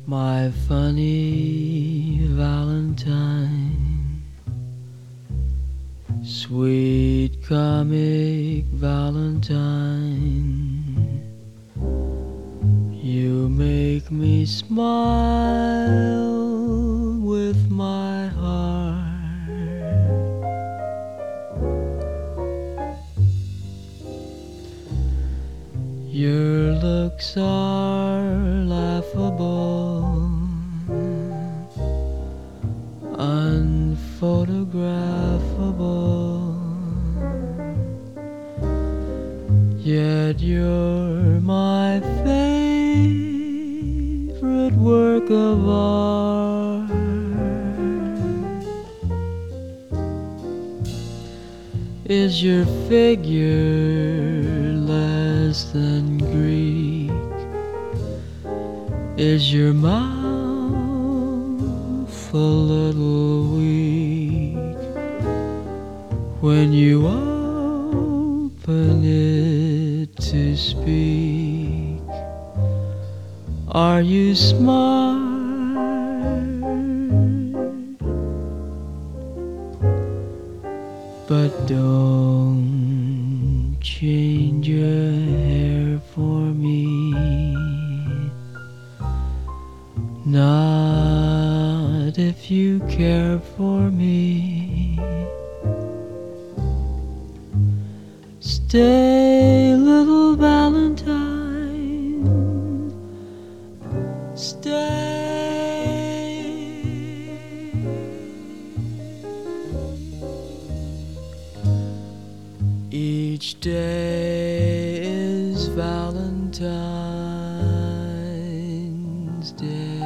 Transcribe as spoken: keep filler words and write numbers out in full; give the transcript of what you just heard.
My funny Valentine, sweet comic Valentine, you make me smile with my heart. Your looks are laughable, unphotographable, yet you're my favorite work of art. Is your figure less than Greek? Is your mouth a little weak when you open it to speak? Are you smart? But don't change your hair for me, not if you care for me. Stay, little Valentine, stay. Each day is Valentine's Day.